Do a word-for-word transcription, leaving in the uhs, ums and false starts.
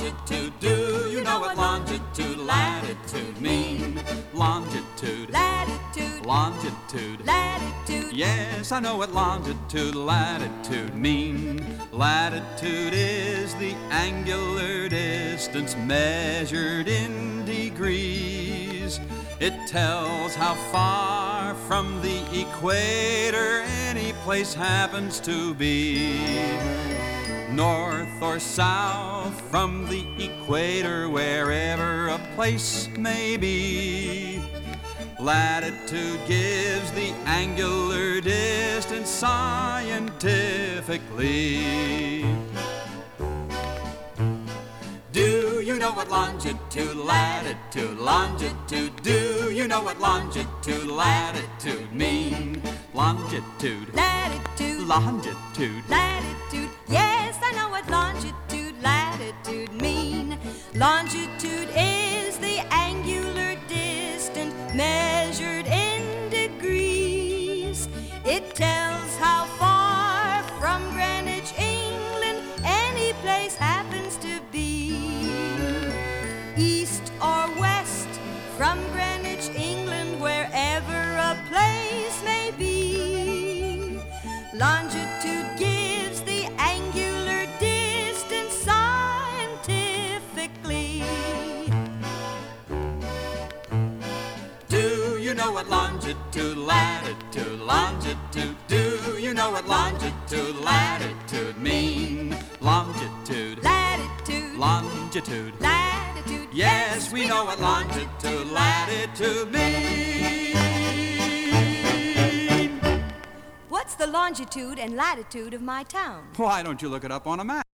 longitude? Do you know what longitude, latitude mean? Longitude, Latitude, longitude. latitude. Yes, I know what longitude, latitude mean. Latitude is the angular distance measured in degrees. It tells how far from the equator any place happens to be. North or south from the equator, wherever a place may be. Latitude gives the angular distance scientifically. Do you know what longitude, latitude, longitude? Do you know what longitude, latitude mean? Longitude, Latitude, longitude. latitude. Yes, I know what longitude, latitude mean. Longitude is the angular distance measured in degrees. It tells how far from Greenwich, England, any place happens to be. East or west from Greenwich, England, wherever a place may be. Longitude gives the angular distance scientifically. Do you know what longitude, latitude, longitude? Do you know what longitude, latitude mean? Longitude, Latitude, longitude. latitude. Yes, we know what longitude, latitude mean. What's the longitude and latitude of my town? Why don't you look it up on a map?